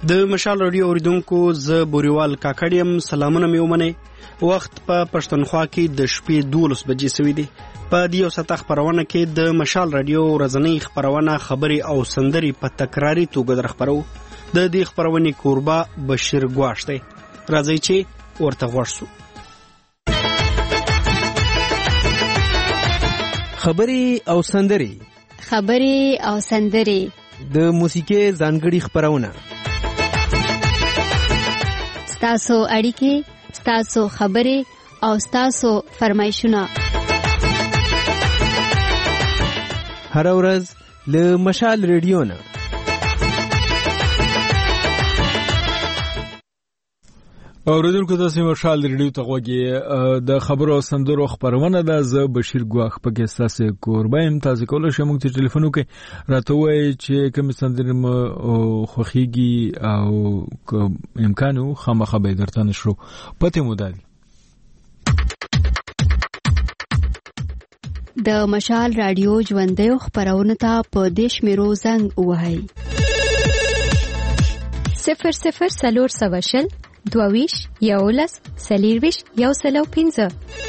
د مشال رادیو اوریدونکو زه بوریوال کاکړیم. سلامونه مې ومنئ. وخت په پښتونخوا کې د شپې 12 بجې سوي دي. په دې ساعت خبرونه کې د مشال رادیو ورځنی خبرونه خبري او سندري په تکراری توګه درخبرو. د دې خبرونې کوربه بشیر ګواش دی. راځي چې ورته ورسو. خبري او سندري، خبري او سندري، د موسیقي ځانګړي خبرونه، ستاسو اړیکې، ستاسو خبرې او ستاسو فرمایشونه هر ورځ له مشال ریډیو نه. اوریدونکو تاسو مشال ریډیو ته غوږی د خبرو او سندرو خبرونه ده. زه بشیر ګواخ پکې تاسو کوربه يم. تاسو کولای شئ موږ ته ټلیفون وکړئ، راته وایئ چې کوم سندرې مو خوښیږي او امکان وو خامخا به درته نشرو. پته مو دادي د مشال رادیو ژوندۍ خبرونه ته په دیش میرو زنګ وهاي 00 سلور سواشل دوویش یولس سلیرویش یوسلو 15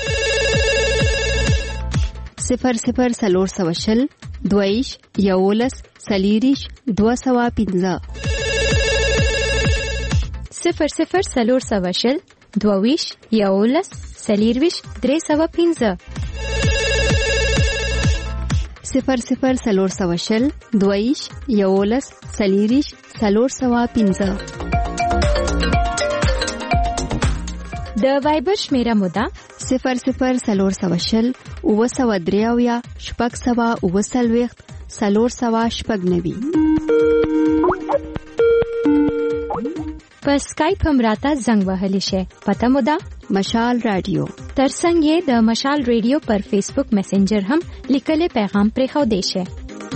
00 سلور سواشل دوویش یولس سلیریش 215 00 سلور سواشل دوویش یولس سلیرویش 315 00 سلور سواشل دوویش یولس سلیریش 315 د وایبر شمیره مو ده 00 سلور سواشل 903 شپږ سوا 9 سلور سوا شپږ 90. په سکایپ هم راته زنګ وهلی شي. پته مو ده مشال رادیو. ترڅنګ یې د مشال رادیو پر فیسبوک میسنجر هم لیکل پیغام پرې خو دی شي.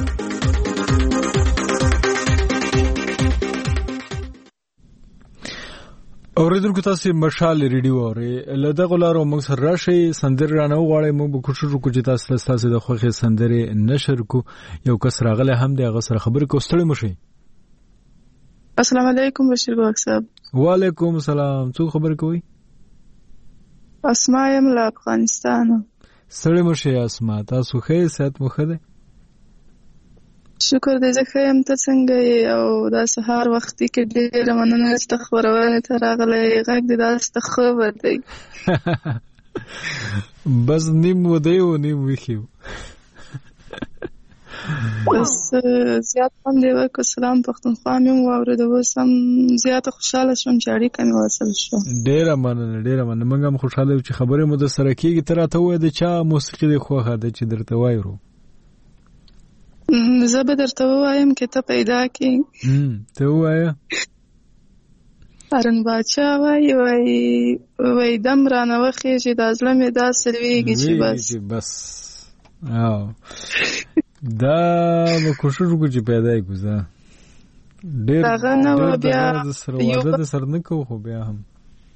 اوریدونکو تاسو مشال ریډیو اورئ. له دغه لارو موږ سره راشي سندر رانه وغواړئ. موږ به کوشش وکړو چې تاسو د خوښې سندرې نشر کو. یو کس راغلی هم دی، هغه سره خبرې کو. ستړي مشئ. السلام علیکم بشیر ګواخ صاحب. وعلیکم السلام. څوک خبرې کوي؟ اسماء یم له افغانستان. ستړي مشئ اسماء. تاسو ښه صحت مو ښه دی؟ شکر دې زه ښه یم. ته څنګه یې؟ او دا سهار وختي کې ډېره مننه چې خبرونه ته راغلی. غږ دې داسې ښه ورته بس نیم ودی او نیم ویښ بس زیات هم دی وکړو. سلام پښتونخوا مې واورېده. اوس هم زیاته خوشحاله شوم چې اړیکه مې وصل شوه. ډېره مننه ډېره مننه. موږ هم خوشحاله یو چې خبرې مو درسره کېږي. ته راته ووایه د چا موسیقي دې خوښه ده چې درته وایو؟ زه به درته ووایم کې ته پیدا کړې. ته ووایه. هارون باچا وایي دم رانه وخېږي، دا زړه مې داسې لویږي چې بس دا به کوشش وکړو چې پیدا یې کړو. ډېر د سر نه کوو، خو بیا هم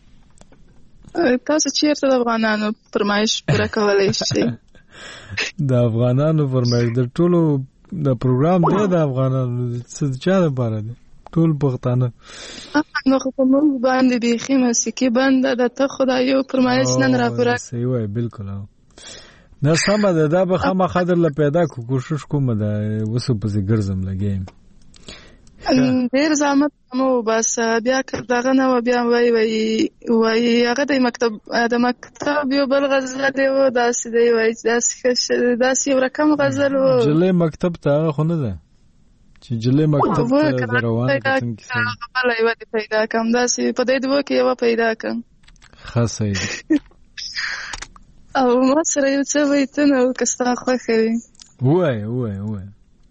تاسو چیرته د افغانانو فرمایش پوره کولی شئ؟ د افغانانو فرمایش د ټولو د پروګرام دی. د افغانانو څه چا لپاره دی؟ ټول پښتانه. نو خو په موږ باندې بیخي موسیقي بنده ده. ته خدای یو فرمایش نن را پوره. صحیح وایي، بالکل. نه سمه ده. دا به خامخا درله پیدا کو. کوشش کوم ده اوس پسې ګرځم لګیم. ډېر زحمت مو بس. بیا دغه نه و بیا وایي هغه د مکتب یو بل غزل دی و داسې دی وایي داسې یو رقم غزل و. جلې مکتب ته هغه خو نه ده چې جلې مکتب ته د روانه کتن بله یوه دې پیدا کړم. داسې په دې دوه کې یوه پیدا کړم. ښه صحیح. او ما سره یو څه بیتونه و که ستا خوښه وي. ووایه.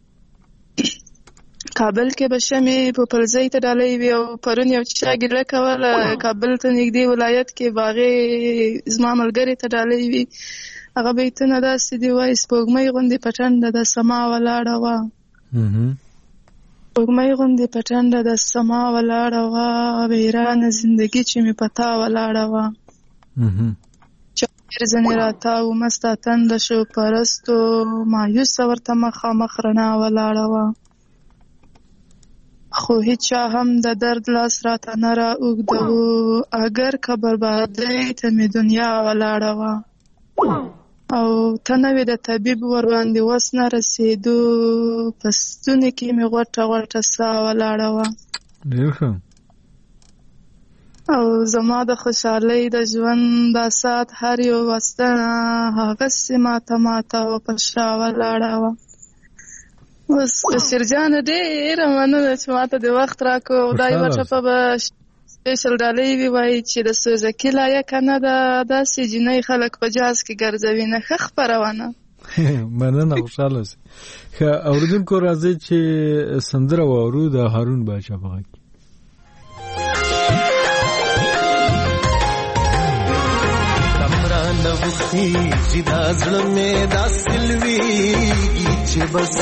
کابل کې به شمې په پلزۍ ته ډالۍ وي او پرون یو چا ګیله کوله کابل ته نږدې ولایت کې باغې زما ملګرې ته ډالۍ وي. هغه بیتونه داسې دي وایي سپوږمۍ غوندې په ټنډه د سما ولاړه وه. سپوږمۍ غوندې په ټنډه د سما ولاړه وه، ویرانه زندګي چې مې په تا ولاړه وه. ځنې راتاو مسته تنده شو پرستو، مایوسه ورته مخامخ رڼا ولاړه وه. خو هیچا هم د درد لاس راته نه را اوږدوو اگر که بربادۍ ته مې دنیا ولاړه وه او ته نه وې د طبیب ورباندې وس نه رسېدو په ستوني کې مې غوټه غوټه ساه ولاړه وه ډېر ښه او زما د خوشحالۍ د ژوند دا ساعت هر یو وستنه هغسې ماته و په شا ولاړه وه اوس بشیر جان ډېره مننه چې ماته د وخت راکړو خدای به ټپه به سپیشل ډالۍ وي وایي چې د سوزکي لایقه نه ده داسې جینۍ خلک په جاز کې ګرځوي نه ښه خپرونه مننه خوشحاله اوسئ ښه اورېدونکو راځئ چې سندره واورو د هارون باچا په غږ کې خیږي دا زړه مې داسې لویږي چې بس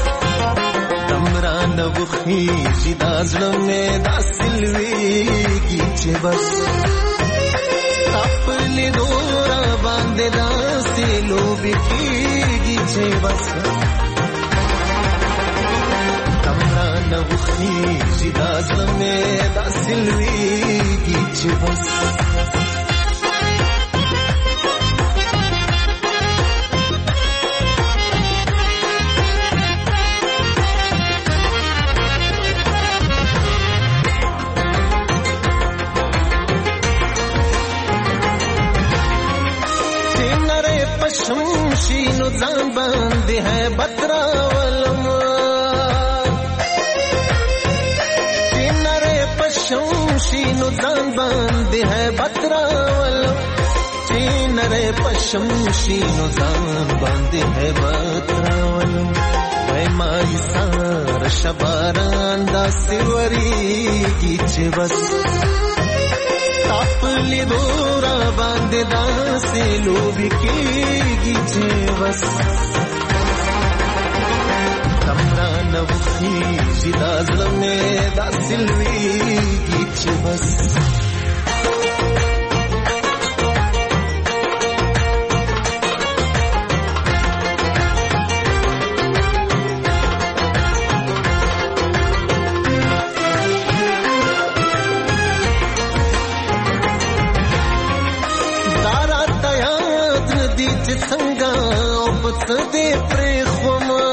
تمرانه وخیږي دا زړه مې داسې لویږي چې بس خپل لیدو را باندې داسې لوبې کېږي چې بس تمرانه وخیږي دا زړه مې داسې لویږي چې بس شمشینو ځان باندې ہے بتراولم تینره پشمشینو ځان باندې ہے بتراولم تینره پشمشینو ځان باندې ہے بتراولم وای مای سار شباران دا سیوریږي چې بس خپل دورا باندې داسې لوبې کېږي چې بس تمرانه وخیږي دا زړه مې داسې لویږي چې بس دې پرې خوما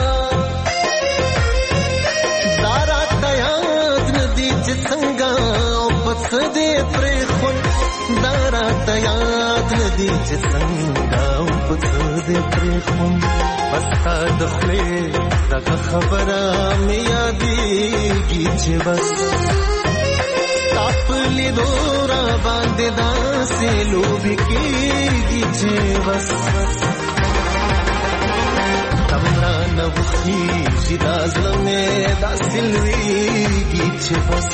دارا تیاد ندی چې څنګه او پس دې پرې خون دارا تیاد ندی چې څنګه او پس دې پرې خون بس تا د خپل دغه خبره مې یادېږي چې بس خپل دورا باندې داسې لوبې کېږي چې بس تمرانه وخیږي دا زړه مې داسې لویږي چې بس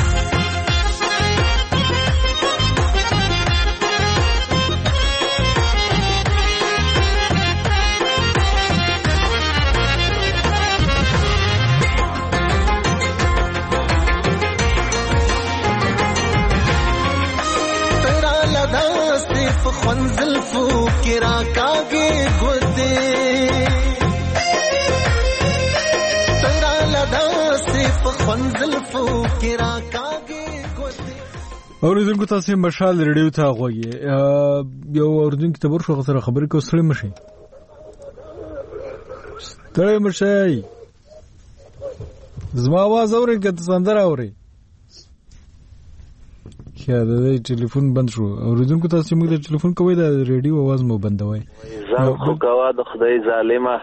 ترا لداسې په خوند زلفو کې راکاږي ګوتې اوریدونکو تاسو مشال ریډیو ته غوږی یو اوریدونکو ته ورشو سره خبرې کوي سره مشي ستړی مشي زما आवाज اوري که سندره اوري خیا د ټلیفون بند شو اوریدونکو تاسو موږ د ټلیفون کوي د ریډیو आवाज مو بندوي ځان خو کوا د خدای ظالمه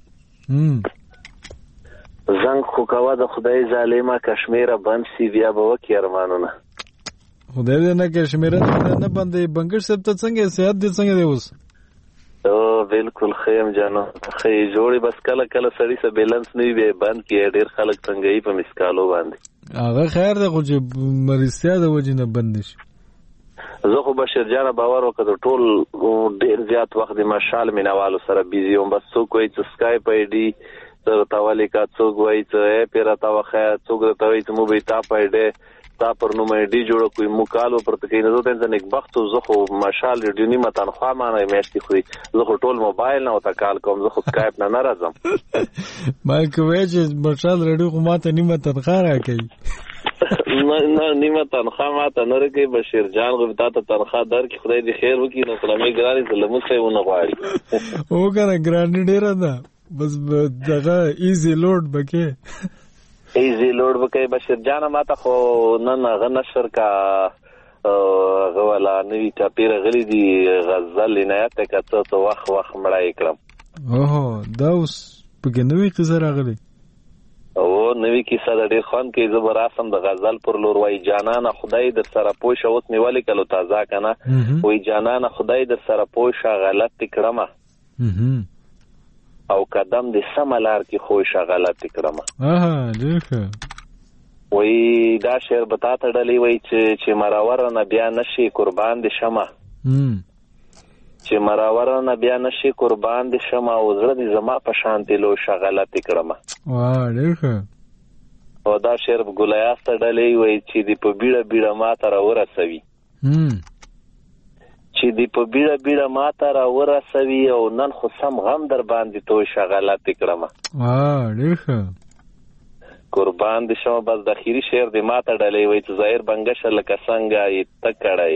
زنګ خو کوا د خدای ظالمه کشمیره بند سی بیا به وکي ارمانونه خدای دې نه کشمیره نه بندې بنګر صاحب ته څنګه صحت دې څنګه دی اوس او بالکل خیم جانو خې جوړي بس کله کله سړی سره بیلانس نه وي بند کې ډیر خلک څنګه یې په مسکالو باندې هغه خیر دی خو چې مریضتیا د وجې نه بند نشي زه خو بشیر جانه باور وکړم ټول ډیر زیات وخت د مشال مینوالو سره بیزی وم بس څوک وایي چې سکایپ آی ډي څه تاوالی کا څوک وایي چې پیرا تا وخه څوک ته وایي چې مو به تا پایډه ستا پر نوم ډي جوړ کوي مکالو پر تکې نه زه ته نیک بخت زه خو مشال ریډیو نیمه تنخوا مانه میاشتې خوري زه خو ټول موبایل نه وته کال کوم زه خو سکایپ نه راځم ما کوي چې مشال ریډیو خو ماته نیمه تنخوا راکوي نه نیمه تنخوا ماته نه راکوي بشیر جان غو ته تنخوا درکې خدای دې خیر وکړي نو سلامي ګراني زلمو څه ونه غواړي او کنه ګراني ډیره ده بس دغه ایزی لوډ بکې ایزی لوډ بکې بشیر جان ماته خو نن غنشر کا غوالا نوی ټاپیر غلی دی غزل عنایت کته تو وخت مړای کړم اوه دا اوس په نوې قصه راغلی او نوې کیسه د ډیر خان کې زبر راسم د غزل پر لور وای جانانه خدای در سره پوښ اوس نیولې کلو تازه کنه وای جانانه خدای در سره پوښ غلط کړم او قدم دې سملار کې خوښ غلط کړم لکه وای دا شعر بتا ته ډلې وای چې مراور نه بیا نشي قربان دي شمه چې مراور نه بیا نشي قربان دي شمه او زړه دې زما په شانتي لو شغلت کړم لکه او دا شعر ګلیاست ډلې وای چې دې په بیړه ما ته راورسوي چې دې په بیړه ما ته راورسوي او نن خو سم غم در باندې تو شغلت کړم لکه قربان دي شمه بس د اخیری شعر دې ما ته ډلې وای چې ظاهر بنگش لکه څنګه یې تکړای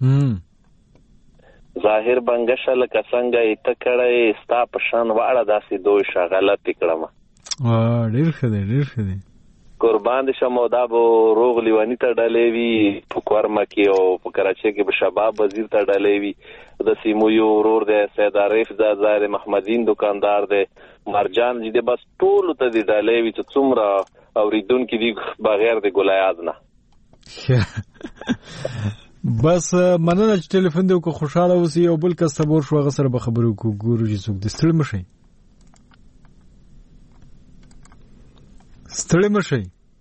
ظاهر بنگش لکه څنګه یې تکړای ستا په شان واړه داسې دوی شغلت کړم ډیر ښه دی قربان دي شمه دا به روغ لیوانی ته ډلې وي په کورما کې او په کراچۍ کې به شباب وزیر ته ډلې وي د سیمو یو ورور دی سید عارف دا ظاهر محمدین دکاندار دی مرجان دې بس ټول ته دې ډلې وي چې څومره اوریدونکو دي بغیر د ګلایاز نه بس مننه چې ټلیفون دې کو خوشاله اوسې او بل کس صبر شو غسر به خبرو کو ګورو چې څوک دې ستړي مشي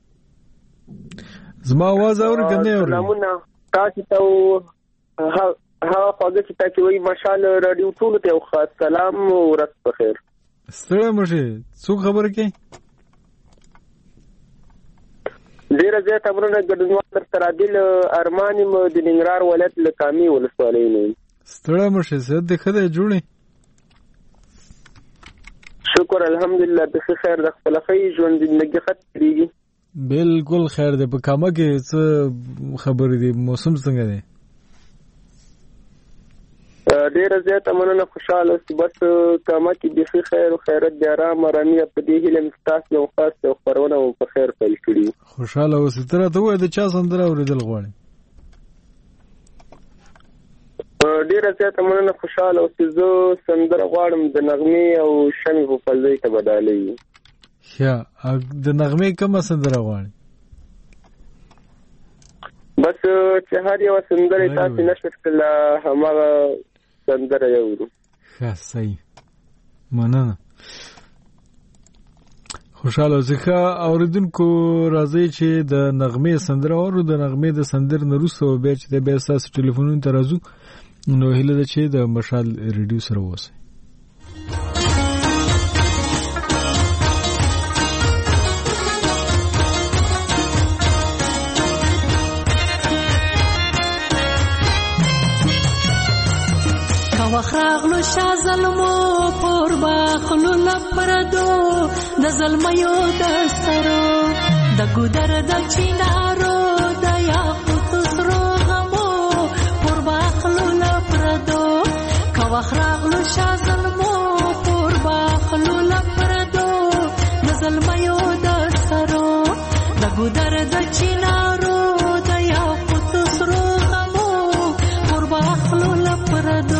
زما आवाज اور کنه اور نمونه تاسو ته ها خواږه چې تاسو وی مشال رادیو ټول ته خاص سلام او ورځ بخیر ستړي مشي څوک خبر کې ډیر زیات امرونه ګډونوال تر ترادل ارمانم د ننګرهار ولایت لکامي ولسوالۍ نه ستړي مشي زه د خدای جوړې شکر الحمدلله د خیر د خپل خی ژوند زندگی خط کیږي بالکل خیر دی په کامه کې څه خبر دی موسم څنګه دی ډیر زیات امنه خوشاله اوسې بس کامه کې د خیر او خیرت د آرام آرامي په دې هیله مستاس یو خاص خبرونه په خیر پیل کړي خوشاله اوسې تر ته وای د چا سندره اوریدل غواړي ډیر زیات امنه خوشاله اوسې زه سندره غواړم د نغمه او شمع په فلځي ته بدالي د نغمه کومه سندره غواړي بس چې هر یو سندره تاسو نشئ کله همغه سندره یو صحیح مننه خوشاله زخه اوریدونکو راځي چې د نغمه سندره او د نغمه د سندر نروسو به چې د به اساس ټلیفونونو ته راځو نو هله د چې د مشال ریډیو سره واسه وخراغلو شازلمو پور باخلو لپردو د زلمیو د سرو د ګودر د چینارو د یاقوت سرو غمو پور باخلو لپردو کا وخراغلو شازلمو پور باخلو لپردو د زلمیو د سرو د ګودر د چینارو د یاقوت سرو غمو پور باخلو لپردو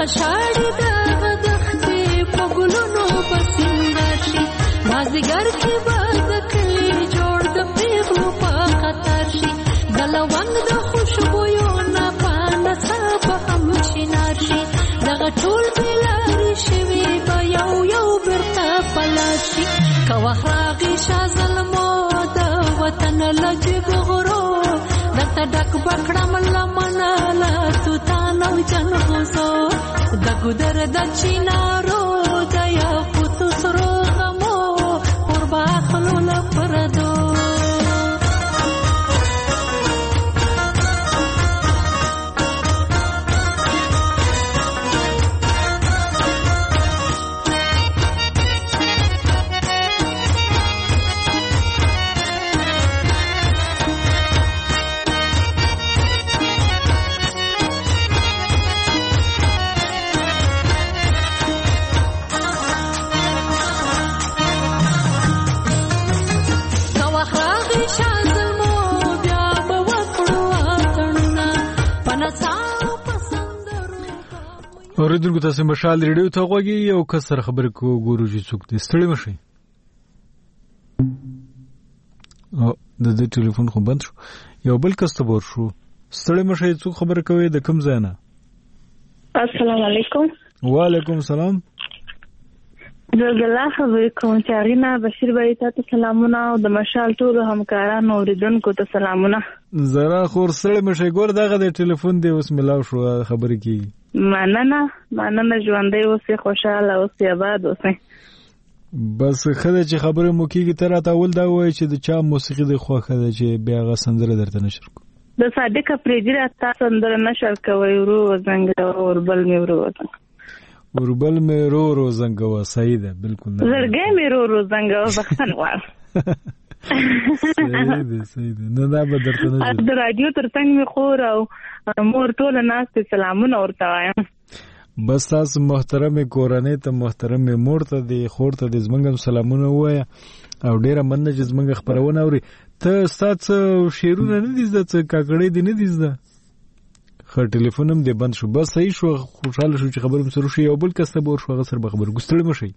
دغه شاړې دغه دښتې په ګلونو بسنګر شي مازدیګر کې به د کلي جوړ د پیغلو په خطر شي د لونګ د خوشبویو نه په نڅا به هم شینار شي دغه ټول بېلارې شوي به یو یو بیرته پلار شي که وخت راغی شاه زلمو د وطن له جګو غرو درته ډک به کړم لمنه له توتان او جنغوزو د ګودر د چینارو د یاقوتو سرو غمو پر باخلو له پردو اوریدونکو تاسو مشال ریډیو ته غوږی یو کس سره خبرې کوو ګورو چې څوک دې ستړي مشي او د دې ټلیفون خو بند شو یو بل کس ته ور شو ستړي مشي څوک خبرې کوي د کوم ځای نه السلام علیکم وعلیکم السلام زګلا خبرې کوم چې ارینا بشیر بای ته سلامونه او د مشال ټول همکارانو اوریدونکو ته سلامونه زرا خور ستړي مشي ګور دغه د ټلیفون دی اوس ملاو شو خبرې کی مننه ژوندۍ اوسې خوشاله اوسې آباد اوسې بس خدای چې خبره مو کیږي تر اول دا وایي چې د چا موسیقي د خوخه ده چې بیا غا سندره درته نشر کو د صادق پرېجر اتا سندره نشر کوي ورو زنګ اوربل مې ورو زنګ وا صحیح ده بالکل زړګې مې ورو زنګ بخښن وای صحیح ده نه دا به درته نه د رادیو ترڅنګ مې خور او مور ټول ناس ته سلامونه ورته وایم بس تاسو محترم کورنۍ ته محترم مور ته د خور ته د زمنګم سلامونه وایا او ډیره مننه چې زمنګ خبرونه اوري ته ستاسو شیرونه نه دي زده کاکړې دي نه دي زده خو ټلیفونم دې بند شو بس صحیح شو خوشاله شو چې خبرم سره شي یو بل کس ته ور شو غسر به خبر ګستړی مشي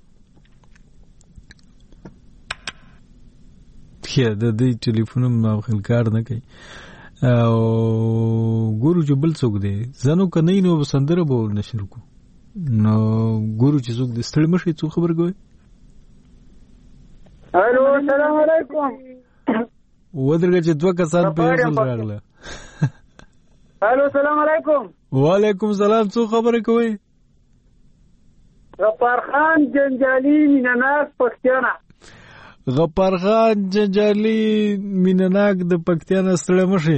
خیا د دې ټلیفونم ما خلکار نه کوي او ګورو چې بل څوک دی زنو کنه نو سندره به نشر کو نو ګورو چې څوک دی ستړي مشي څو خبر کوي الو السلام علیکم ودرګه چې دوه کسان په یو ځل راغله الو السلام علیکم وعلیکم السلام څو خبر کوي غفار خان جنجالی مینناک پښتانه غفار خان جنجالی مینناک د پښتانه ستړي مشي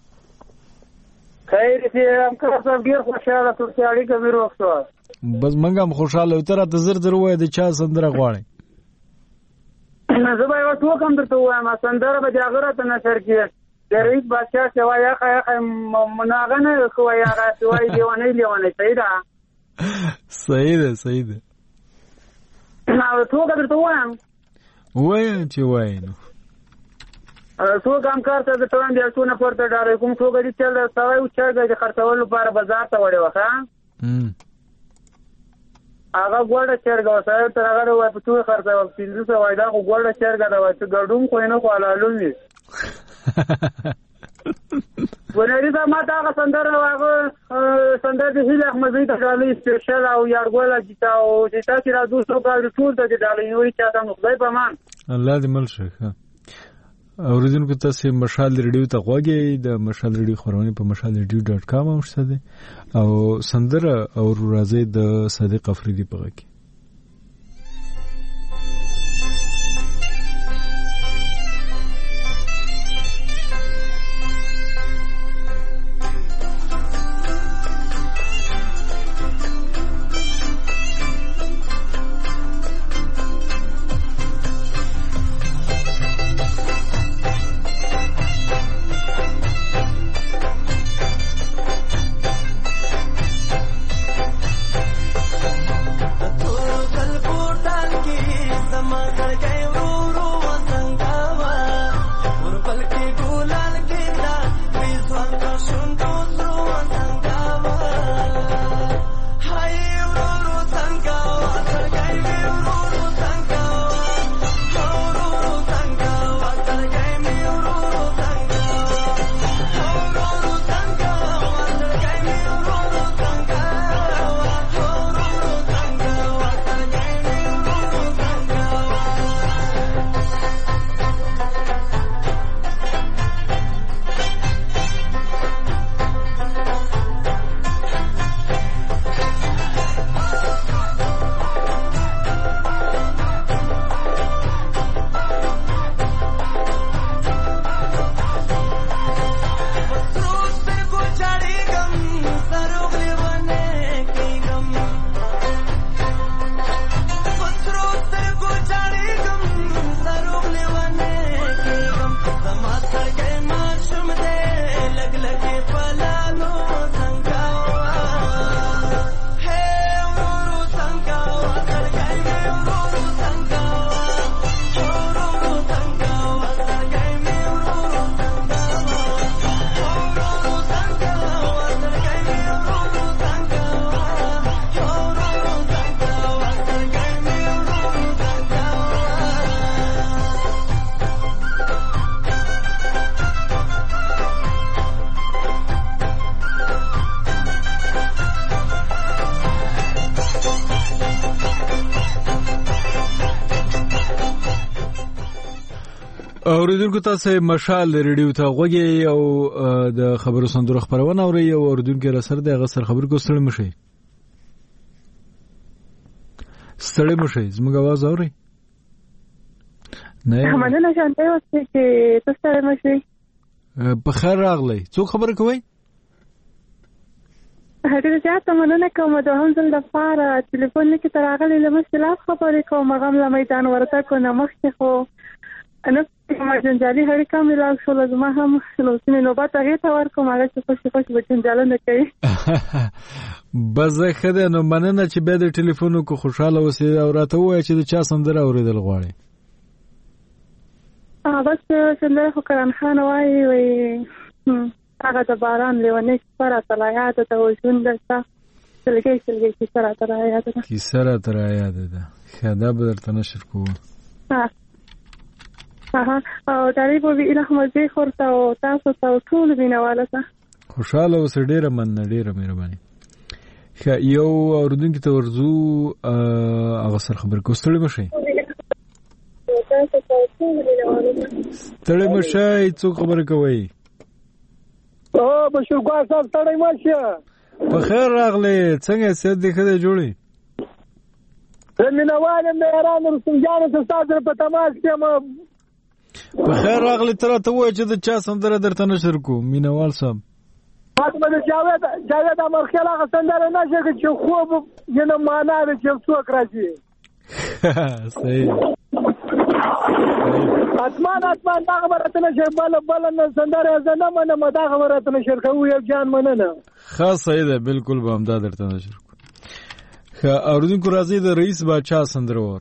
خیر دې هم کار ډیر خوشاله ترڅاړي کوي وروسته بس منګه هم خوشاله تر ته زر وای د چا سندره غواړي زه به یو ټوکم درته وایم سندره به جاګره ته نشر کیږي د رئیس بادشاہ سوای هغه مناغنه کوي هغه سوای دیوانه صحیح ده نو ټوکه درته وایم وای چې وای نو څو کم کار ته د توان دی څونه پورته ډارې کوم څو غړي چل سوای او چا د خرڅول لپاره بازار ته وړي وخه هغه ګوړه چرګ وسای تر هغه وای په څو خرڅول 300 وای دا ګوړه چرګ دا وای چې ګډوم خو نه خالالون وي ونری دا ما دا سندره واغه سندره د هیله احمدی ته ډالې سپیشل او یارګولا جتا او چې تاسو را 200 کال ټول ته ډالې وي چې تاسو خدای په مان الله دې مل شي اوریدونکو تاسو مشال ریډیو ته غوږی د مشال ریډیو خبرونه په mashalradio.com هم شته او سندره او راځي د صادق افریدي په غږ تو اوریدونکو تاسو مشال ریډیو ته غوږی او د خبرو سندرو خبرونه اوري او اوریدونکو را سره د غسر خبر کو ستړي مشي زموږ आवाज اوري نه مننه شانته اوسه چې تاسو ستړي مشي په خیر راغلی څوک خبر کوي هغه ځاته مننه کوم د هم ځل د فار ټلیفون کې تراغلي لمسلا خبرې کوم غم له میدان ورته کو نه مخکې خو انا ما جنجالي هرې کوم لا شو لازم هم لوسنه نوبت هغه ته ورکوم هغه چې خوشي بچنجاله نه کوي بزه خدای نو مننه چې به د ټلیفون کو خوشاله اوسې او راته وای چې د چا سندره اوریدل غواړي بس سندره خو کران خان وای هغه د باران لیونی سره تلا یاد ته وژوند ده سلګي کی سره تلا یاد ده کی سره تلا یاد ده خدا به درته نشر کوو او تعریف وی اله مزه خورته او تاسو ټول وینواله ته خوشاله اوس ډیره مهرباني یو اوردونکو ته ورزو هغه سر خبر کوستړی مشي ستړی مشي څوک خبر کوي او بشیر ګواه صاحب ستړی مشه په خیر راغلی څنګه سید دې خدای جوړي زمينوال مهران رسول جان ته صادر په تماس کې په خیر راغلی تر ته وای چې د چا سندره درته نشر کو مینوال صاحب فاطمه جاوید امر خیال هغه سندره نشر چې خوب ینه معنا ده چې څوک راځي صحیح اتمان دا خبره نشر بل نه سندره زنه منه دا خبره نشر کوو یو جان مننه خاص صحیح ده بالکل به هم دا درته نشر کو اوردونکو راځي د رئیس باچا سندره ور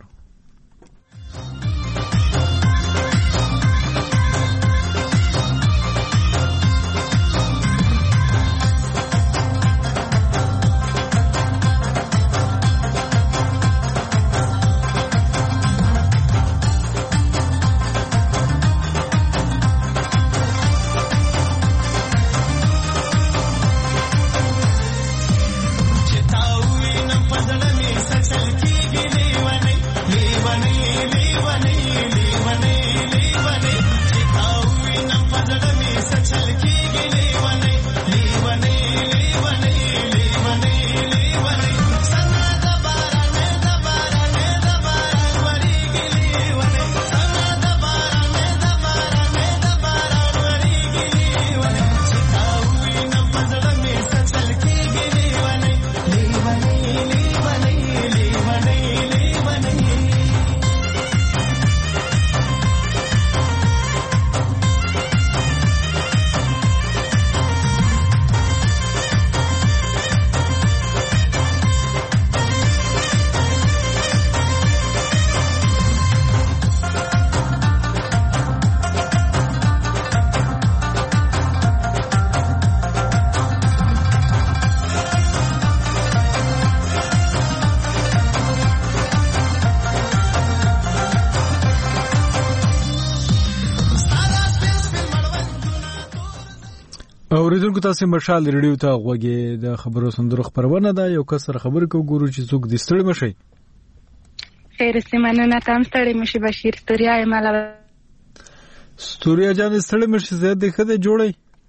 اوریدونکو تاسو مشال ریډیو ته غوږی د خبرو سندرو خبرونه ده یو کسر خبر کو ګورو چې څوک د ستړي مشي خیر سیمانه تام ستړي مشي بشیر ستوریا مالا ستوریا جان ستړي مشي زه د خده جوړي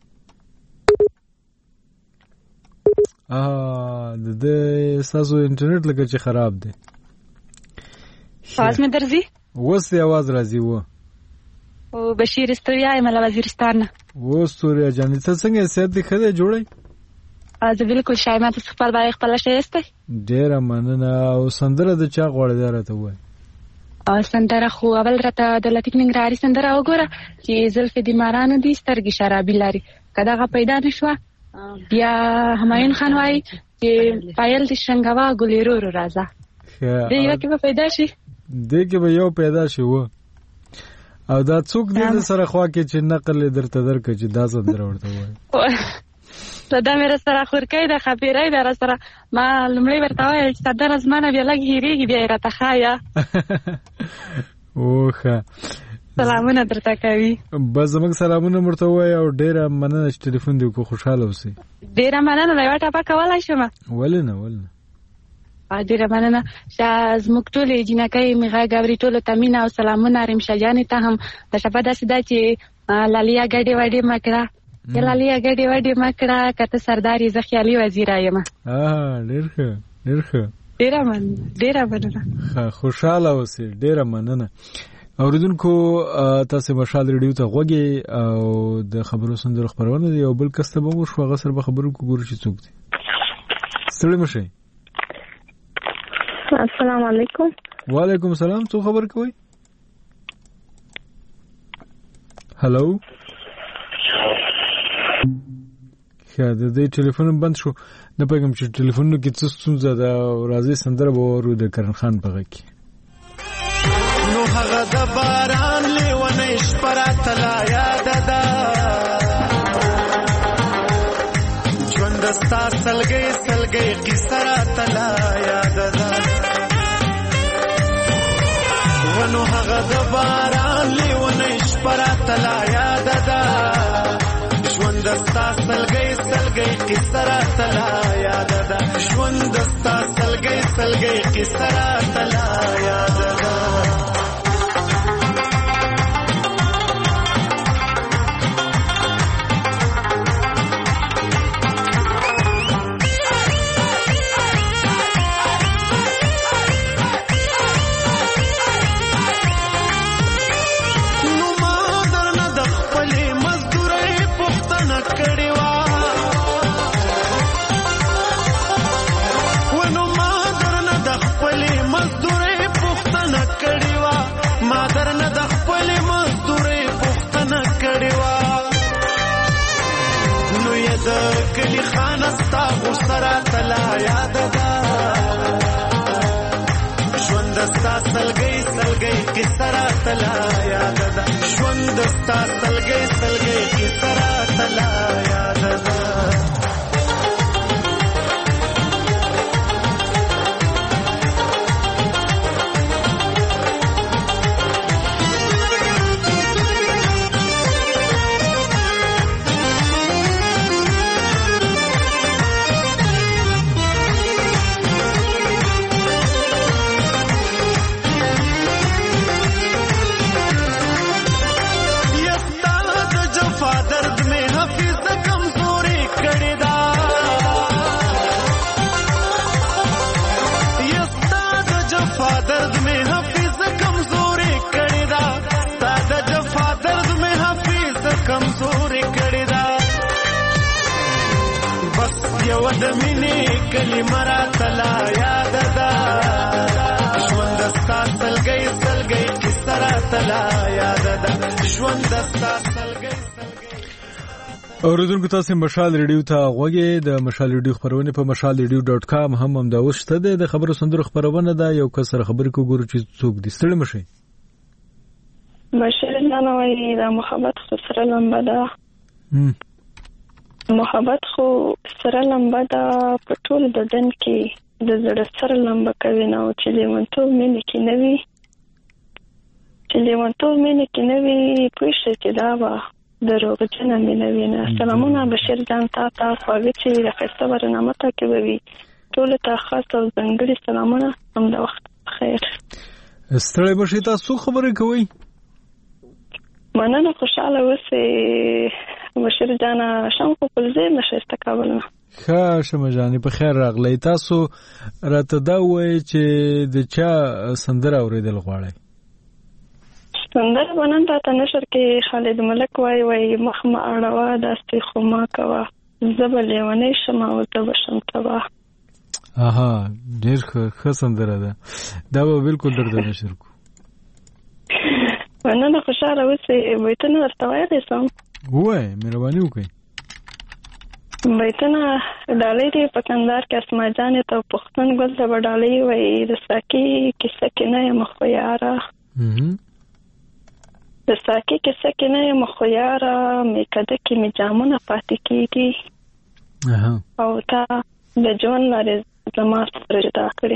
د ساسو انټرنیټ لکه چې خراب دی आवाज में درځي وس دی आवाज راځي و او بشیر ستوریا مالا وزیرستان و ستوریا جان څنګه سید د خده جوړي از بالکل شایمه تاسو خپل باندې خپل شې استه ډیر مننه او سندره د چا غوړې درته وای او سندره خو اول راته د لطیف ننګرهاري سندره وګوره چې زلف د مارانو دي سترګې شرابي لري کداغه پیدا نشوه بیا همایون خان وای چې پایل د شنګوا ګلیرو راځه دې یو کې پیدا شي دې کې به یو پیدا شي و او دا څوک دې سره خوا کې چې نقل درته درکې چې دا سندره ورته وای دا مې سره خورکې د خبرې در سره ما لمړی ورته وای چې صدر ازمانه بیا لګ هېریږي بیا راته خایا اوخه سلامونه درته کوي بس زموږ سلامونه مرته وای او ډیره مننه چې ټلیفون دی کو خوشاله اوسې ډیره مننه دا ټاپه کولای شم ولنه ډیره مننه چې زموږ ټولې جنکۍ میغه ګوري ټولو ته مینه او سلامونه رمشه جانې ته هم د شپه داسې ده چې لالیا ګډې وډې مکړه لالیا ګډې وډې مکړه کته سرداري زه خیالي وزیره یم ډېر ښه ډیره مننه خوشاله اوسئ ډیره مننه اوریدونکو تاسو مشال ریډیو ته غوږی او د خبرو سندرو خبرونه دی او بل کس ته به مو شو غسر به خبرو کو ګورو چې څوک دی ستړي مشه السلام علیکم وعلیکم السلام څو خبر کوي هالو خا د دې ټلیفون بند شو نه پېږم چې ټلیفونو کې څه ستونزه ده راځي سندره به ورو د کرن خان په غږ کې نو هغه د باران لیونه شپرا تلا یاد ده ژوند ستا سلګي قصه را تلا یاد ده ونو هغه د باران لیونه شپرا تلا یاد ده ژوند ستا سلګي قصه را تلا یاد ده ژوند ستا سلګي قصه را تلا یاد ده کلی خانستا غسرا تلا یاد ده ژوند ستا سلګي قصه را تلا یاد ده ژوند ستا سلګي قصه را تلا یاد ده د مینې کلمه را تلا یاد ده ژوند ستا سلګي قصه را تلا یاد ده ژوند ستا سلګي اوریدونکو تاسو مشال ریډیو ته غوږی د مشال ریډیو خبرونه په mashalradio.com هم دا وشته د خبرو سندرو خبرونه ده یو کس سره خبرې کو ګورو چې څوک دي ستړي مشه بشیر نه وایي د محبت سره لمبه ده محبت خو سره لمبه ده په ټول بدن کې د زړه سره لمبه کوي نو چې لیونتوب مینه کې نه وي پوښتنه کې دا و دروغجن مینه وینه سلامونه بشیر جان تا خواږه چې د خسته برنامه ته کې وي ټول ته خاص او ځانګړي سلامونه هم د وخت خیر ستړي مشه تاسو خبرې کوي مننه خوشاله اوسئ بشیر جانا شم په پلځه نشسته کابل ښه شمه جانې په خیر راغلی تاسو راته دا وایي چې د چا سندره اوریدل غواړئ سندره بنن ته نشر کې خالد ملک وای مخ ما اړوا داسې خو ما کوا زبل لیونې شمه او ته بشم تبا ډېر ښه سندره ده دا به بالکل درته نشر کو مننه خوشاله اوسئ بیتونه ورته وایلی سم وای مهرباني وکړئ بیتونه ډالۍ دي په کندهار کې اسما جانې ته پښتون ګل ته به ډالۍ وایي د ساقي کیسه کې نه یم خو یاره د ساقي کیسه کې نه یم خو یاره میکده کې مې جامونه پاتې کېږي او تا د ژوند لارې زما سره جدا کړې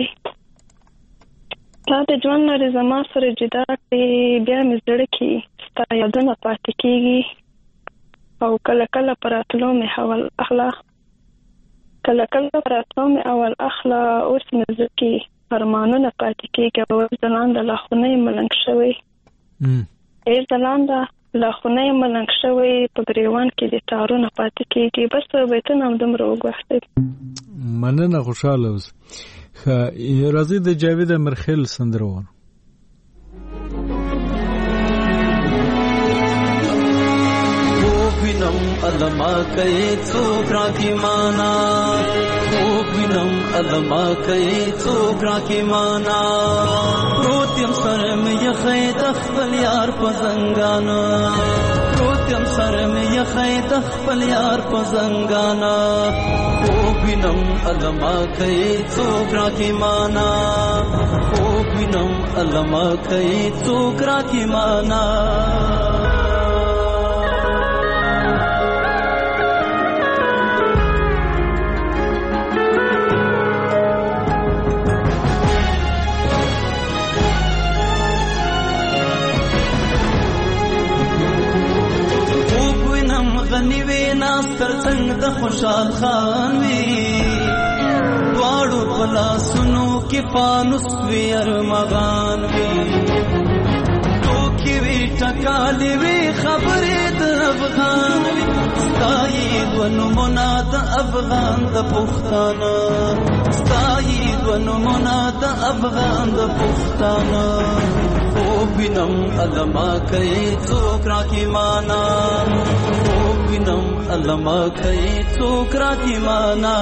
تا د ژوند لارې زما سره جدا کړې بیا مې زړه کې ستا یادونه پاتې کېږي او کله کله پراتلو مې حوال اخلا کله کله راتلو مې اول اخلا اوس مې ځکه فرمانونه پاتې کېږي او ځلانده لا خونه ملنګ شوی ځلانده لا خونه ملنګ شوی په ګریوان کې د تارونه پاتې کېږي بس بیتونه هم دومره وګوښتل مننه خوشاله اوس راځي د جاوید امرخیل سندره وو وینم علما کوي څوک راکې معنا وینم علما کوي څوک راکې معنا روتیم سره مې یخې د خپل یار په زنګانا روتیم سره مې یخې د خپل یار په زنګانا وینم علما کوي څوک راکې معنا وینم علما کوي څوک راکې معنا غنیوی ناستر څنګه د خوشحال خان وی دواړو پلاسونو کې پانوس وی ارمغان وی ټوکی وی ټکالی وی خبرې د افغان وی ستایید ونمونه د افغان د پښتانه ستایید ونمونه د افغان د پښتانه وینم علما کوي څوک راکې معنا وینم علما کوي څوک راکې معنا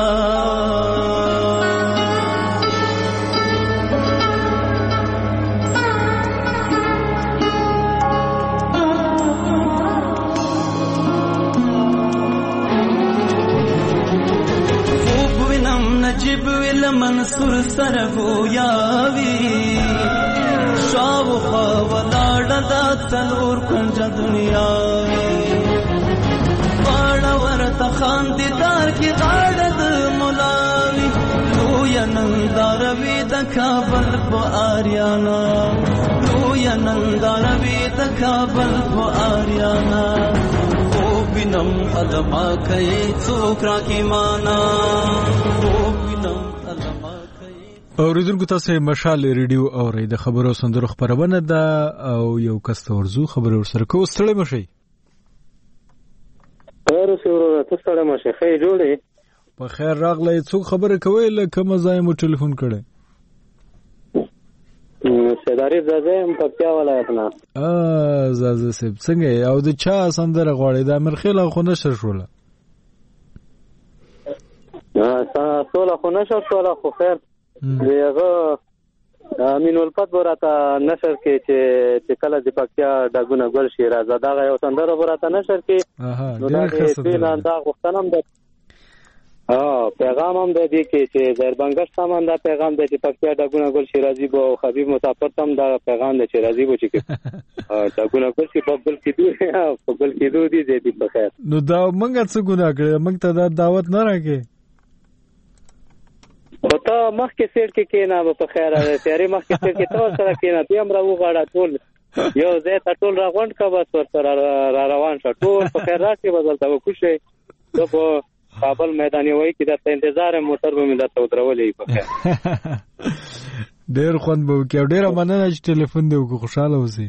وینم نجیب ویل منصور سره گویاوی شاوخوا ولاړه دا څلور کنجه دنیا واړه ورته خاندیدار کې غاړه د ملاوي لویه ننداره وي د کابل په آریانا لویه ننداره وي د کابل په آریانا وینم علما کوي څوک راکې معنا وینم علما اوریدونکو تاسو مشال ریډیو اورئ د خبرو سندرو خبرونه ده او یو کس ورزو خبرو سره کو ستړي مشي تاسو ورو تاسو مشه خې جوړې په خیر راغلی څوک خبره کوي لکه مزایم ټلیفون کړي سیداری زازه پکتیا ولایت نه زازه سب څنګه او د چا سندره غواړي د امرخیل خو نشر شوله سوله خو نشر شوله خو خیر دیغه امین ولفت براته نشر کې چې کله د پکتیا دغونه ګل شي راځه دا یو سندره براته نشر کې نو دا دې نه دا غوښتنم ده پیغام هم د دې کې چې زربنګش سامان دا پیغام د پکتیا دغونه ګل شي راځي بو حبیب مسافر تم دا پیغام د چې راځي بو چې دغونه ګل شي په بل کې دوی دې په خیر نو دا مونږ څه ګناه کړې مونږ ته دا دعوت نه راکې او ته مخکې سیټ کې نه په خیر راځي تیاری مخکې سیټ کې تاسو سره کې نه ته هم راو غاړه ټول یو ځای ته ټول راغونډ کا بس ورته را روان شو ټول په خیر راځي بدلته وکوشي ته په کابل میداني وای کې د انتظار موټر به مې درته ودرولې په خیر ډېر خوند به کې ډېر مننه چې ټلیفون دی وکړو خوشاله اوسئ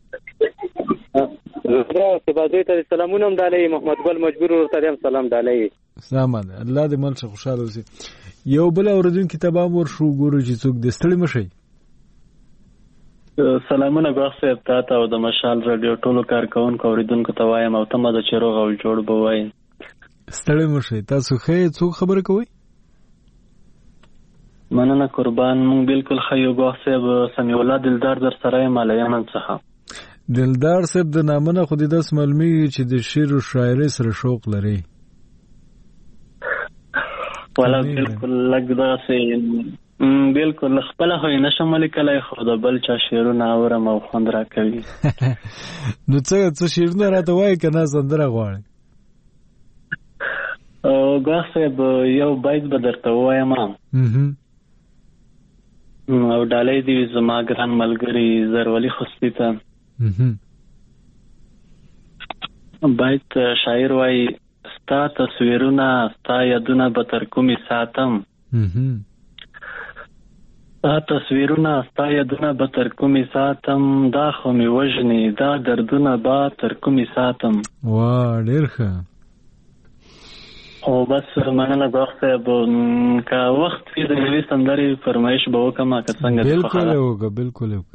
زه بازوی ته سلامونه هم دالې محمد ګل مجبور ورته هم سلام دالې سلام الله دې مل څه خوشاله اوسئ یو بل اوردونکو ته به ورشو ګورو چې څوک د ستړي مشي سلامونه غوښ صاحب تاسو او د مشال رادیو ټولو کارکونکو اوریدونکو ته وایم او تمه د چروغ او جوړ بوای ستړي مشي تاسو خې څوک خبره کوي مننه قربان مونږ بالکل خیو غوښ صاحب سمیع الله دلدار در سره مالیان څخه دلدار صاحب د نامنه خو دې داس معلومي چې د شعر او شاعري سره شوق لري ولا بالکل لګدا سي بالکل خپل خو نشم لیکلای خو د بل چا شعرونه اورم او خوند را کوي نو څه شعرونه راته وایي کنه سندره غواړي او غاصب یو بیت بدرته وایم او ډالۍ دی زما ګران ملګری زرولی خستی ته بیت شاعر وای ستا تصویرونه ستا یادونه به تر کومې ساتم ستا تصویرونه ستا یادونه به تر کومې ساتم دا خو مې وژني دا دردونه به تر کومې ساتم. وا ډېر ښه. او بس مننه ګوښ صاحب که وخت وي د یوې سندرې فرمایش به وکړم که څنګه بالکل وکړه بالکل وکړه.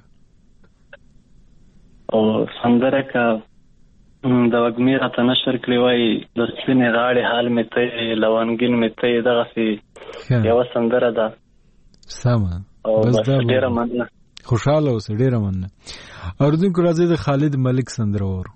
او سندره که د وږمې راته نشر کړې وای د سپینې غاړې حال مې ته لونګین مې ته دغسې یوه سندره ده. سمه بس دا ډېره مننه. خوشحاله اوسه ډېره مننه. اورېدونکو راځئ د خالد ملک سندره واورو.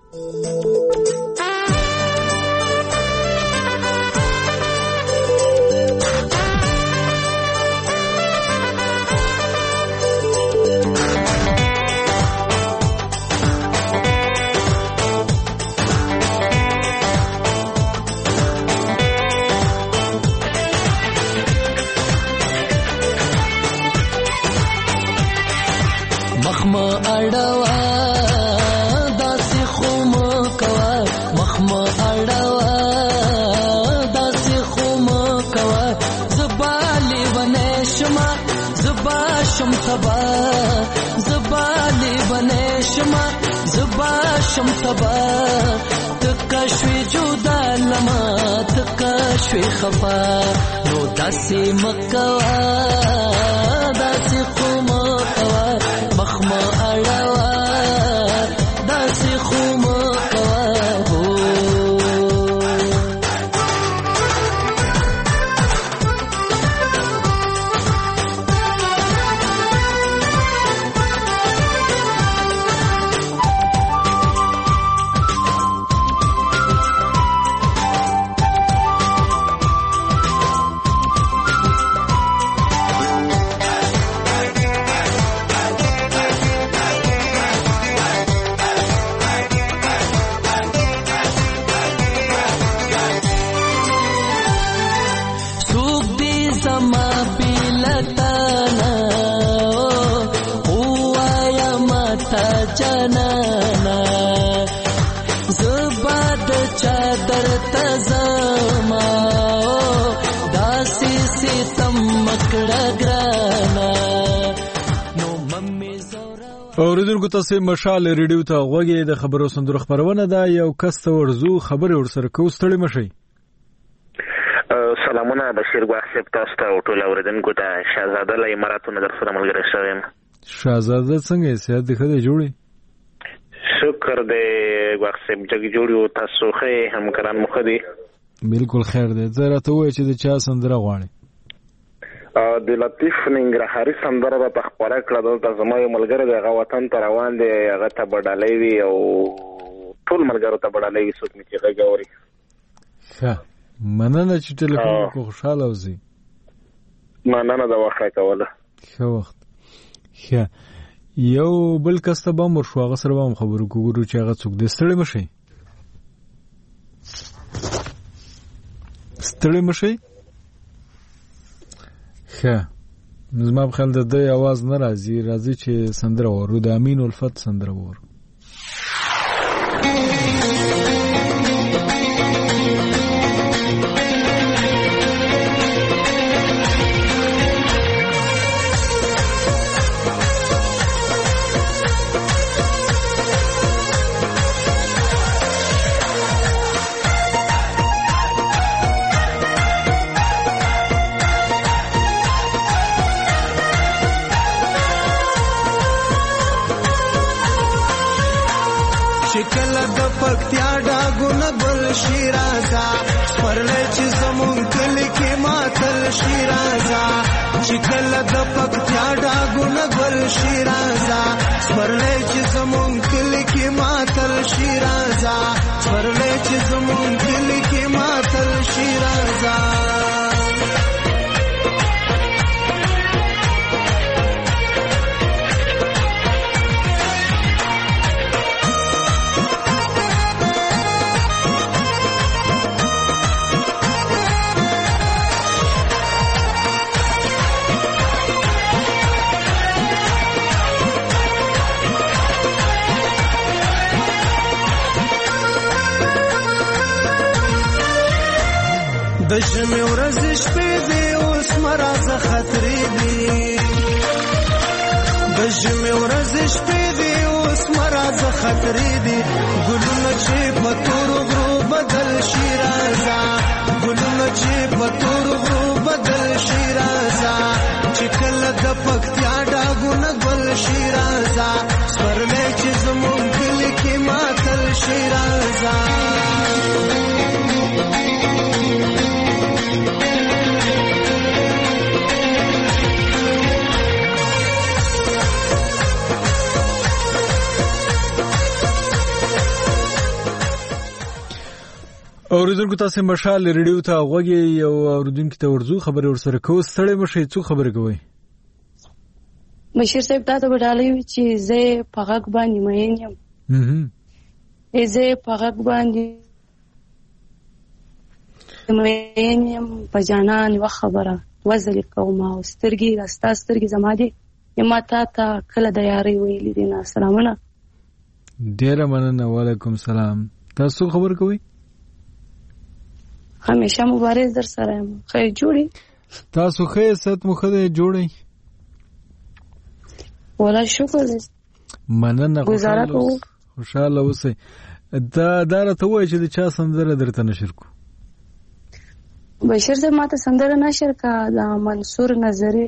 شم سبا تکشوی جدا لما تکشوی خفا نو داسی مکوا داسی خمکوا مخما اڑوا داسی خمکوا ہو اوریدونکو تاسو مشال ریډیو ته غوږی د خبرو سندرو خبرونه ده. یو کس ته ورزو خبرې ورسره کو ستړي مشي. سلامونه بشیر ګواښ صاحب تاسو ته او ټول اوریدونکو ته شهزاده له اماراتونو در سره ملګری شوم. شهزاده څنګه یې سیادت خدای جوړي؟ شکر دې ګواښ صاحب جګ جوړیو تاسو ښه همکاران مخ دي؟ بالکل خیر دی. زه راته وای چې د چا سندره غواړي؟ د لطیف ننګرهاري سندره به خپاره کړه. دلته زما یو ملګری دی هغه وطن ته روان دی هغه ته به ډالۍ وي او ټول ملګرو ته به ډالۍ وي څوک مې چې غږ اوري. ښه مننه چې ټلیفون وکړو خوشحاله اوسئ. مننه د وخت راکوله. ښه وخت. ښه یو بل کس ته به هم ورشو هغه سره به هم خبرو کوو چې هغه څوک دی. ستړي مشئ ستړي مشئ. ښه زما په خیال د دې اواز نه راځي چې سندره وورو. د امین الفت سندره وورو. پکتیا ډاګونه ګل شیرازا پرلې چې زمون کلی کې ماتل شیرازا چې کله د پکتیا ډاګونه ګل شیرازا پرلې چې زمون کلی کې ماتل شیرازا پرلې چې زمون کلی کې ماتل شیرازا د ژمې ورځې شپې دي اوس مرازه خطرې دي د ژمې ورځې شپې دي اوس مرازه خطرې دي ګلونه چې په تورو غرو بدل شي رازه ګلونه چې په تورو غرو بدل شي رازه چې کله د پکتیا ډاګونه ګل شي رازه سپرلی چې زموږ کلي کې ماتل شي رازه اوریدونکو تاسو مشال ریډیو ته غوږی یو اوریدونکو ته ورزو خبره ورسره کو ستړی مشه څو خبره کوي بشیر صاحب تاسو وډالې چې زه په غږ باندې مین یم زه په غږ باندې مین یم په جانان و خبره وزل کوم او سترګي راستا سترګي زما دي یما تا کله د یاري ویلې دي نه سلامونه ډیر مننه وعلیکم سلام تاسو خبر کوي همیشه مبارز در سره یم خیر جوړی تاسو خیر ست مخده جوړی ولا شکر دې مننه گزاره کوو خوشاله اوسئ دا راته وایي چې د چا سندره درته نشر کو بشیر صاحب ماته سندره نشر کا دا منصور نظری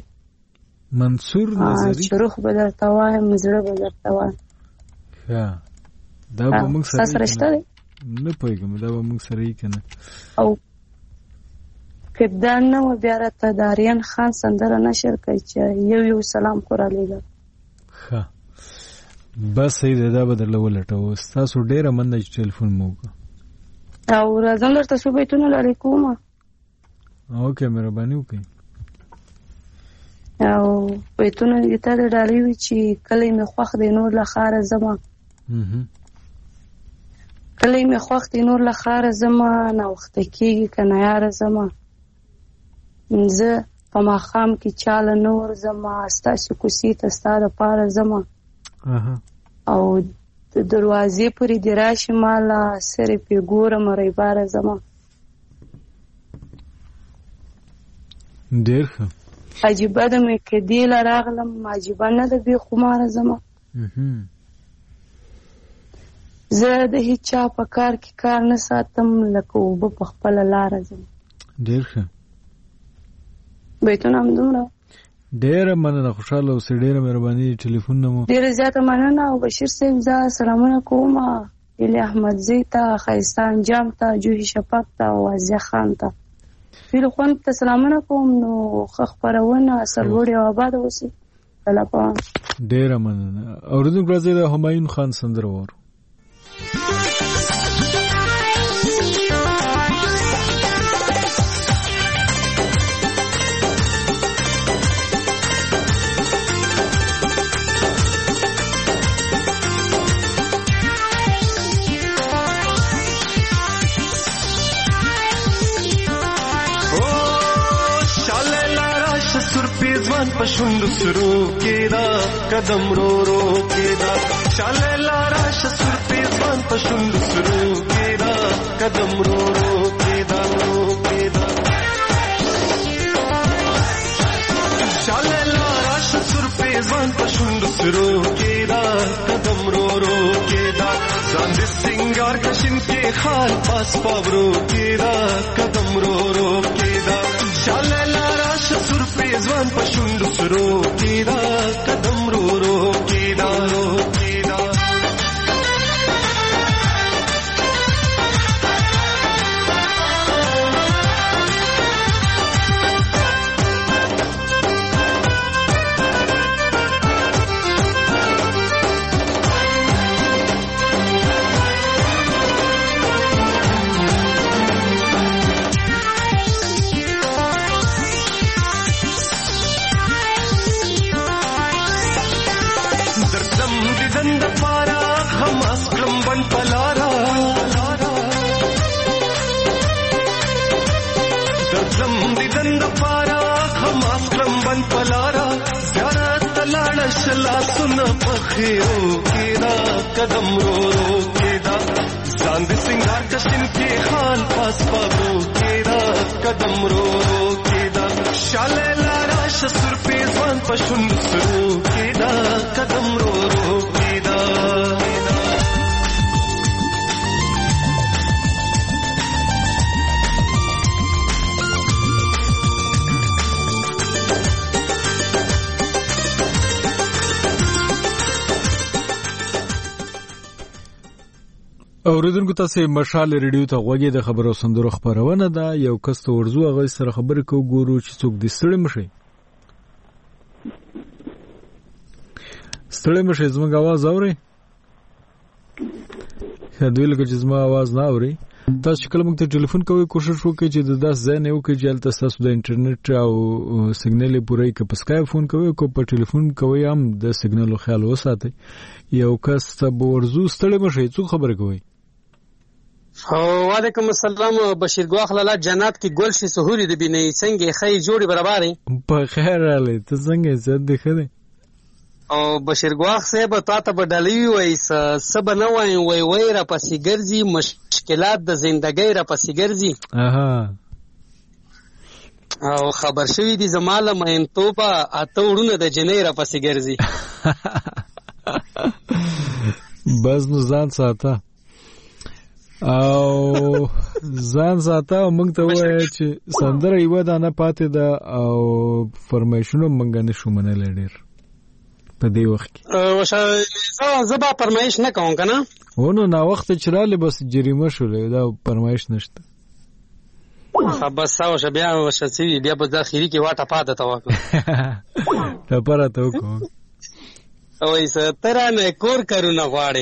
چې روح به درته وایم زړه به درته وایم ها دا به موږ سره شته نه پوهېږم دا به موږ سره یې که نه او که دا نه و بیا راته د آریان خان سندره نشر کوي چې یو سلام خو رالیږه ښه بس صحیح دی دا به درله ولټوو ستاسو ډېره مننه چې ټلیفون مو وکړه او راځم درته څو بیتونه لرې کومه اوکې مهرباني وکړئ او بیتونه دې ته د ډالۍ وي چې کلی مې خوښ دی نور له ښاره ځمه کلی مې خوښ دی نور له ښاره ځمه ناوخته کېږي که نه یاره ځمه زه په ماښام کې چاله نور ځمه ستاسې کوڅې ته ستا دپاره ځمه او د دروازې پورې دې راشي ماله سرې پې ګورم ریباره ځمه ډېر ښه عجیبه ده مې که دې له راغلم عجیبه نه ده بې خماره ځمه زه د هیڅ چا په کار کې کار نه ساتم لکه اوبه په خپله لاره ځم ډېر ښه بیتونه همدومره ډېره مننه خوشحاله اوسئ ډېره مهرباني ټلیفون نه مو ډېره زیاته مننه او بشیر صاحب زه سلامونه کوم ایلي احمدزي ته ښایسته انجام ته جوهي شفق ته او واضح خان ته ټولو خوند ته سلامونه کوم نو ښه خپرونه سرلوړې او اباده اوسي الله پاک ډېره مننه اورېدونکو راځئ د همایون خان سندره واورو پشوند سرو کېدا قدم رو رو کېدا شاله لارا شسر پیزوان پشوند سرو کېدا قدم رو رو کېدا شاله لارا شسر پیزوان پشوند سرو کېدا قدم رو رو کېدا ځان دې سنگار کشن کې خال پاس پاورو کېدا قدم رو رو کېدا شاله لارا شسر پیزوان پشوند سرو کېدا قدم رو رو کېدا قدم رو رو کېدا ځان دې سنگار کشن کې خال پاس پاو کېدا قدم رو کېدا شاله لارا شسر پیزوان پښون سرو کېدا قدم رو کېدا اوریدونکو تاسو مشال ریډیو ته غوږی د خبرو سندرو خبرونه ده. یو کس ته ورزو هغه سره خبرې کو ګورو چې څوک د ستړي مشي زموږ आवाज اوري خدای لکه چې زما आवाज نه اوري. تاسو کله موږ ته ټلیفون کوئ کوشش وکړئ چې د داس ځای نه وکړئ چې تاسو د انټرنیټ او سیګنال پورې کې په سکایپ فون کوئ کو په ټلیفون کوئ هم د سیګنال خیال وساتئ. یو کس ته ورزو ستړي مشي څوک خبرې کوي. وعلیکم السلام بشیر ګواخ لاله جنات کې ګل شي سهوري د بینې څنګه خې جوړي برابرې په خیر علي ته څنګه زد دخه او بشیر ګواخ صاحب تاسو په ډالۍ وای سب نه وای را پسې ګرځي مشکلات د ژوندۍ را پسې ګرځي او خبر شوی دي زماله مین توپه اته ورونه د جنې را پسې ګرځي بس نو ځان ساته او ځان ساته موږ ته وایي چې سندره یو دانه پاتې ده او فرمایشونه موږ نه شو منل ډیر په دې وخت کې زبا فرمایش نه کوم کنه ونه نا وخت چراله بس جریمه شولې دا فرمایش نشته بس ساوه بیا وشتي بیا په ځخيري کې واټه پاده تا وکړه ته پراته وکړه او ایس ترانه کور کارونه غواړي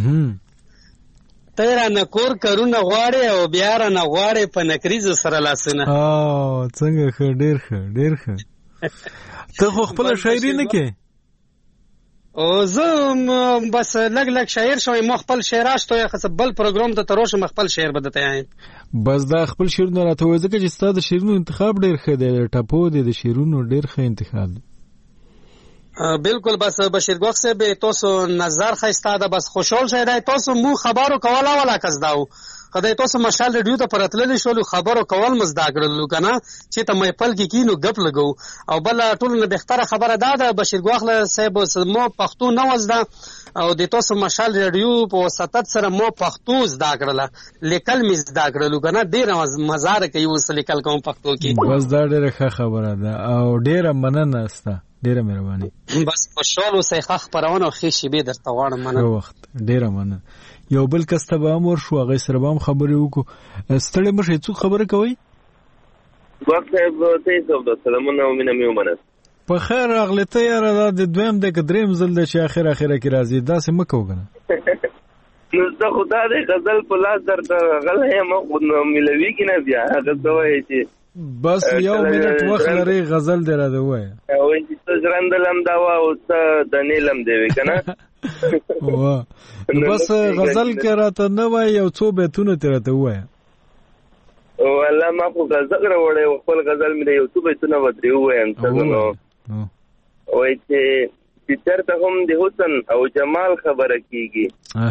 ترانه کور کارونه غواړي او بیا رانه غواړي په نکریزو سره لاسونه څنګه ډیر ښه ته خو خپل شاعري نه کې او زه بس لګ شاعر شوم مخبل شعراشته یو بل پروګرام ته تروش مخبل شعر بدته یایم بس دا خپل شعرونه راته وځي چې ستاسو شعرونو انتخاب ډیر ښه دی ټاپو دی د شعرونو ډیر ښه انتخاب دی بالکل بس بشیر ګوخ صاحب تاسو نظر خسته ده بس خوشحال شه تاسو مو خبرو کوله ولا کس داو خدای تاسو مشال ریډیو ته پرتللی شو خبرو کول مزدا کړلو کنه چې ته مې پل کې کینو غپ لګو او بل ټول نه بهتره خبره ده بشیر ګوخ صاحب مو پښتو نه وزده او د تاسو مشال ریډیو په وساتت سره مو پښتو زدا کړله لیکل مې زدا کړلو کنه ډیر مزار کوي وس لیکل کوم پښتو کې بس دا ډیره ښه خبره ده او ډیره مننه استه ډیره مهرباني بس خوشاله اوسئ ښه خبرونه او ښه شیبې درته غواړم مننه وخت ډیره مننه یو بل کس ته به امر شو هغه سره به خبرې وکړو ستړي مشه څوک خبره کوي وخت تاسو د سلامونه او مینه میومنه په خیر راغلی ته یاره دا د دویم د دریم ځل د چې اخره کې راځي داسې مکه وګنه نو زه خدا دې غزل په لاس درته غل هم ملوي کې نه بیا هغه دوی چې بس یو منټ وخت لري غزل دې را دی وای او چې ځرندلم دا او څه د نیلم دی کنه وا بس غزل کراته نه وای یو څو بیتونه ترته وای والله ما خو غزل راوړې خپل غزل مې یو څو بیتونه ودرې وایم څنګه نو وای چې چرته هم د حسن او جمال خبره کیږي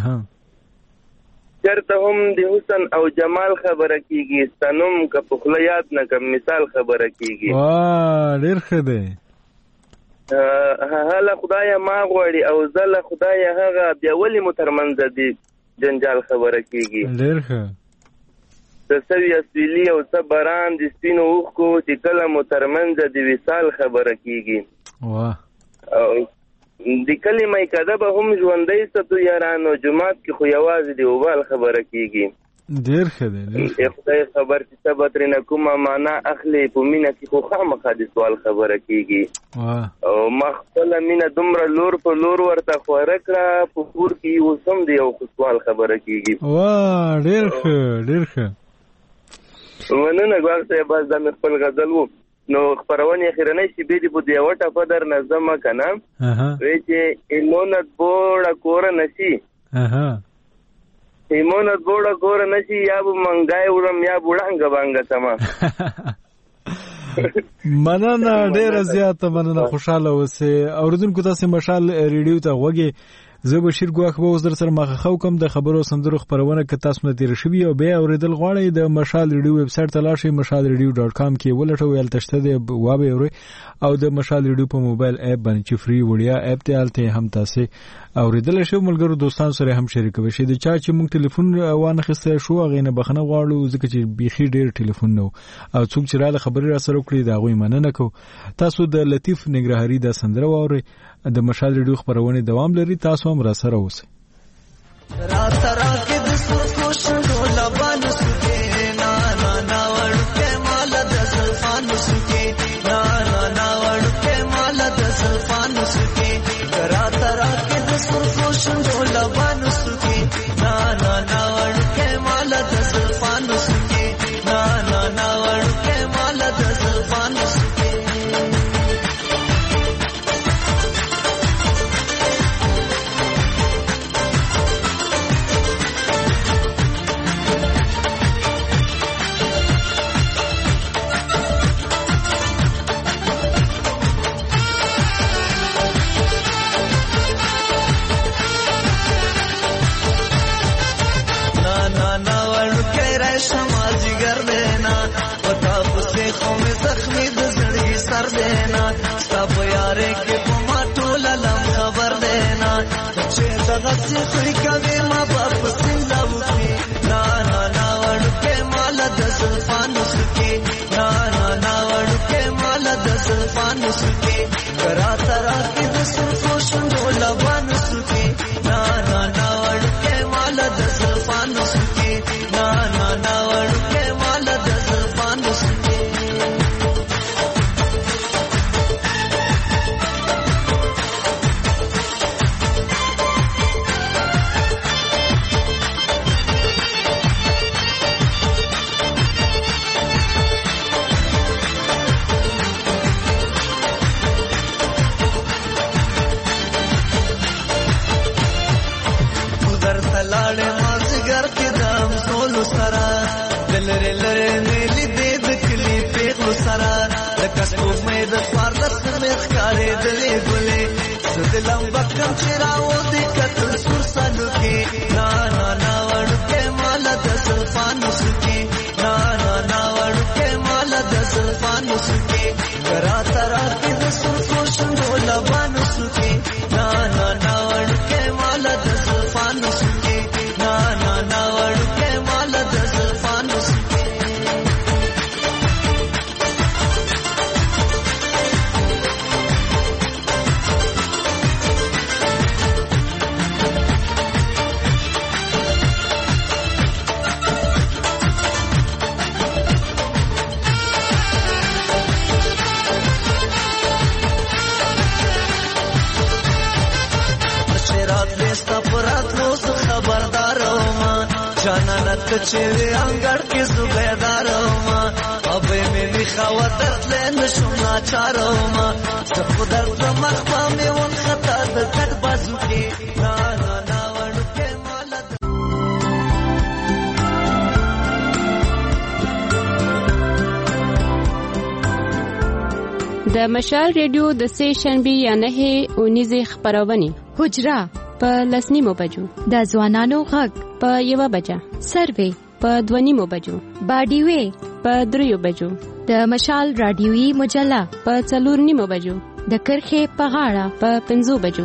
چرته هم د حسن او جمال خبره کیږي ستنوم که په خله یاد نه کم مثال خبره کیږي واه ډېر ښه دی هله خدای ما غواړي او زله خدای هغه بیا ولې مو ترمنځ دي جنجال خبره کیږي ډېر ښه د سوي اصلي او صبران د سپینو اوښکو چې کله مو ترمنځ د وصال خبره کیږي واه د کلمې کده به هم ژوندۍ ستو یارانو جمعات کې خو یوازې د وبال خبره کیږي ډېر ښه دی خدای خبر چې څه به ترېنه کومه معنا اخلي په مینه کې خو خامخا د سوال خبره کیږي او ما خپله مینه دومره لور په لور ورته خواره کړه په کور کې اوس هم د یو سوال خبره کیږي واه ډېر ښه ډېر ښه مننه ګوال صاحب بس دا مې خپل غزل و نو خبرونه اخیرنۍ چې به دې په دی وټه په در نظم کنه وی چې ایمونت بوړه کور نشي ایمونت بوړه کور نشي یا به منګای ورم یا بوړانګ بانګ سما مننه ډیره زیاته مننه خوشاله اوسه اوریدونکو تاسو مشال ریډیو ته وګورئ زه بشیر ګواخ به وزر سره مخه کوم د خبرو سندرو خبرونه ک تاسو نه تیر شوی او بیا اوریدل غواړئ د مشال ریډیو ویب سټ ته لاړ شئ mashalradio.com کې ولټوي التشته د وابه اوري او د مشال ریډیو په موبایل اپ باندې چې فری وړیا اپ ته الته هم تاسو اوریدل شئ ملګرو دوستان سره هم شریکوي شئ د چا چې موږ ټلیفون وانه خسته شو غینه بخنه غواړو ځکه چې بيخي ډیر ټلیفون نو او څوک چې را خبري را سره وکړي دا غوي مننه کو تاسو د لطیف نګرهاري د سندره ووري د مشال ریډیو خبرونه دوام لري تاسو هم را سره اوسئ رات راکې د سوکو شنو لبانو سکه نا نا نا ورکه مال د زلفانو سکه نا نا نا ورکه مال د زلفانو سکه رات راکې د سوکو شنو لبانو سکه نا نا نا ورکه مال د زلفانو سکه نا نا نا ورکه مال د زلفانو سکه देना सब यारे के पमा टोला लम खबर देना बच्चे दगत से कोई कभी माँ बाप सिंगाव की ना ना ना वड़के माला दसल्फान सुके ना ना ना वड़के माला दसल्फान सुके करा तरा के दसल्फोशन डोला बन सुके ना ना ना वड़के माला दसल्फान सुके ना ना ना वड़के माला दसल्फान सुके लाड़े माजगर के दाम सोलू सरा लरे लरे नीली देद किली पेगलू सरा लकसको में दफारलस में खारे दले गुले सदलम बकम चिराओ दिक्कत सुरसलु के ना ना ना वड़के माला दसल्फान सुके ना ना ना वड़के माला दसल्फान सुके करा तरा के दसल्फो शंडोला बन सुके ना ना ना वड़के माला दसल्फान सुके ना ना ना वड़के माला दसल्फान सुके जानत चेरे अंगड़ के सुबेदारो मा अबे में लिखावत लेन सुना चारो मा सब दर्द मखबा में वन खता दट बाजू के ना ना ना वड़के माला د مشال ریډیو د سه شنبه یا نه 19 خبرونه حجرا په لسنیمو بجو د ځوانانو غږ په 1 بجه سروې په 2 بجو باډیوي په 3 بجو د مشال رادیوي مجله په 4 بجو د کرخه په غاړه په 5 بجو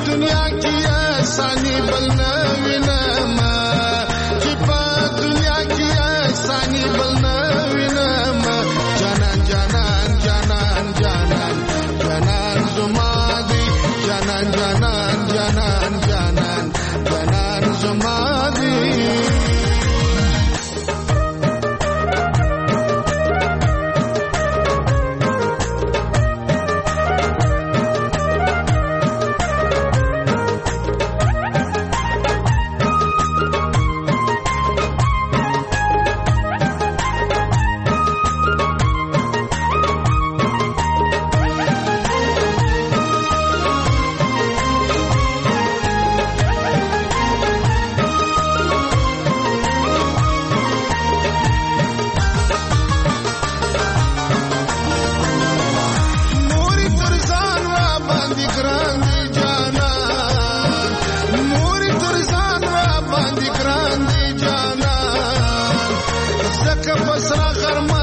دنیا کې آسانی بل نه وینم چې په دنیا کې آسانی بل نه وینم جانان جانان جانان جانان جانان زما دی جانان جانان جانان جانان جانان زما دی بسرا غرما